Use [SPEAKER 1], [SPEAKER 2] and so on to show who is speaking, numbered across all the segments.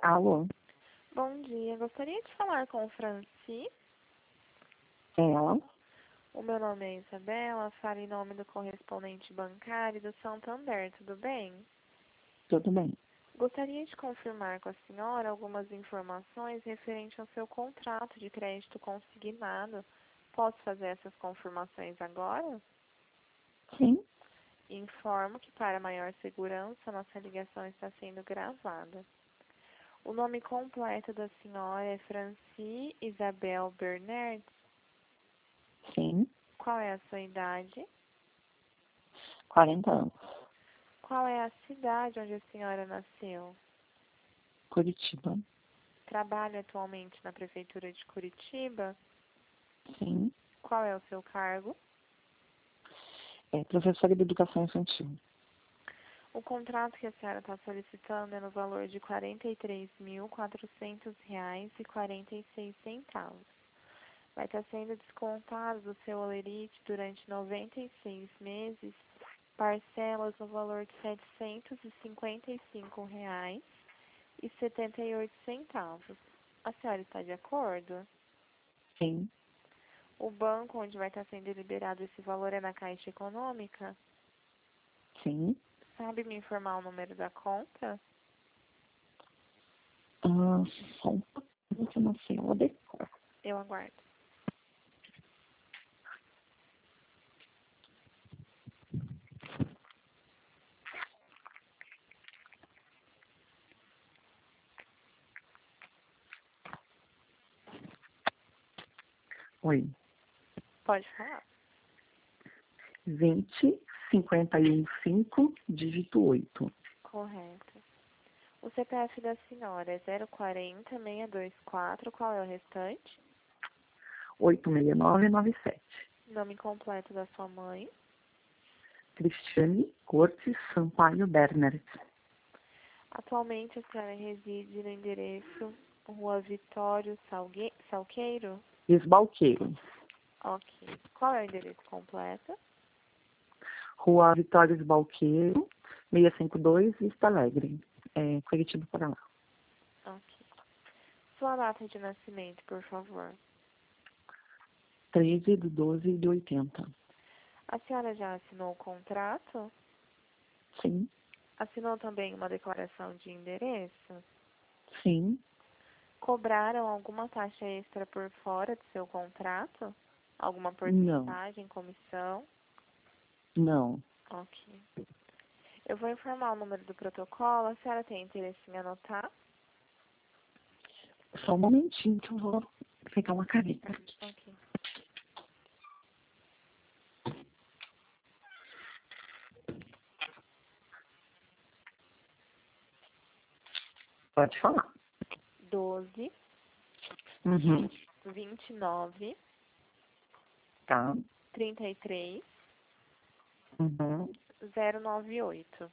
[SPEAKER 1] Alô?
[SPEAKER 2] Bom dia, gostaria de falar com o Franci.
[SPEAKER 1] Ela?
[SPEAKER 2] O meu nome é Isabela, falo em nome do correspondente bancário do Santander, tudo bem?
[SPEAKER 1] Tudo bem.
[SPEAKER 2] Gostaria de confirmar com a senhora algumas informações referente ao seu contrato de crédito consignado. Posso fazer essas confirmações agora?
[SPEAKER 1] Sim?
[SPEAKER 2] Informo que, para maior segurança, nossa ligação está sendo gravada. O nome completo da senhora é Franci Isabel Bernardes.
[SPEAKER 1] Sim.
[SPEAKER 2] Qual é a sua idade?
[SPEAKER 1] 40 anos.
[SPEAKER 2] Qual é a cidade onde a senhora nasceu?
[SPEAKER 1] Curitiba.
[SPEAKER 2] Trabalha atualmente na Prefeitura de Curitiba?
[SPEAKER 1] Sim.
[SPEAKER 2] Qual é o seu cargo?
[SPEAKER 1] É professora de educação infantil.
[SPEAKER 2] O contrato que a senhora está solicitando é no valor de R$ 43.400,46. Vai estar sendo descontado do seu holerite durante 96 meses, parcelas no valor de R$ 755,78. A senhora está de acordo?
[SPEAKER 1] Sim.
[SPEAKER 2] O banco onde vai estar sendo liberado esse valor é na Caixa Econômica?
[SPEAKER 1] Sim.
[SPEAKER 2] Sabe me informar o número da conta?
[SPEAKER 1] Só um pouquinho que eu não sei. Eu decoro.
[SPEAKER 2] Eu aguardo.
[SPEAKER 1] Oi.
[SPEAKER 2] Pode falar.
[SPEAKER 1] 20515, dígito 8.
[SPEAKER 2] Correto. O CPF da senhora é 040-624. Qual é o restante?
[SPEAKER 1] 86997.
[SPEAKER 2] Nome completo da sua mãe.
[SPEAKER 1] Cristiane Cortes Sampaio Bernardes.
[SPEAKER 2] Atualmente a senhora reside no endereço Rua Vitório Salqueiro?
[SPEAKER 1] Esbalqueiro.
[SPEAKER 2] Ok. Qual é o endereço completo?
[SPEAKER 1] Rua Vitória Esbalqueiro, 652, Vista Alegre. Curitiba, Paraná.
[SPEAKER 2] Ok. Sua data de nascimento, por favor.
[SPEAKER 1] 13/12/80.
[SPEAKER 2] A senhora já assinou o contrato?
[SPEAKER 1] Sim.
[SPEAKER 2] Assinou também uma declaração de endereço?
[SPEAKER 1] Sim.
[SPEAKER 2] Cobraram alguma taxa extra por fora do seu contrato? Alguma
[SPEAKER 1] Não.
[SPEAKER 2] porcentagem, comissão?
[SPEAKER 1] Não.
[SPEAKER 2] Ok. Eu vou informar o número do protocolo. A senhora tem interesse em anotar?
[SPEAKER 1] Só um momentinho que eu vou pegar uma caneta aqui.
[SPEAKER 2] Ok.
[SPEAKER 1] Pode falar.
[SPEAKER 2] 12
[SPEAKER 1] Uhum.
[SPEAKER 2] 29
[SPEAKER 1] Tá.
[SPEAKER 2] 33
[SPEAKER 1] Uhum.
[SPEAKER 2] 098.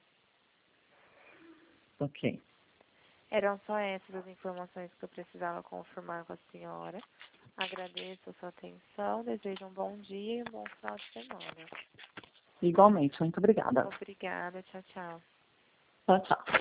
[SPEAKER 1] Ok.
[SPEAKER 2] Eram só essas as informações que eu precisava confirmar com a senhora. Agradeço a sua atenção, desejo um bom dia e um bom final de semana.
[SPEAKER 1] Igualmente. Muito obrigada.
[SPEAKER 2] Obrigada, tchau, tchau.
[SPEAKER 1] Tchau, tchau.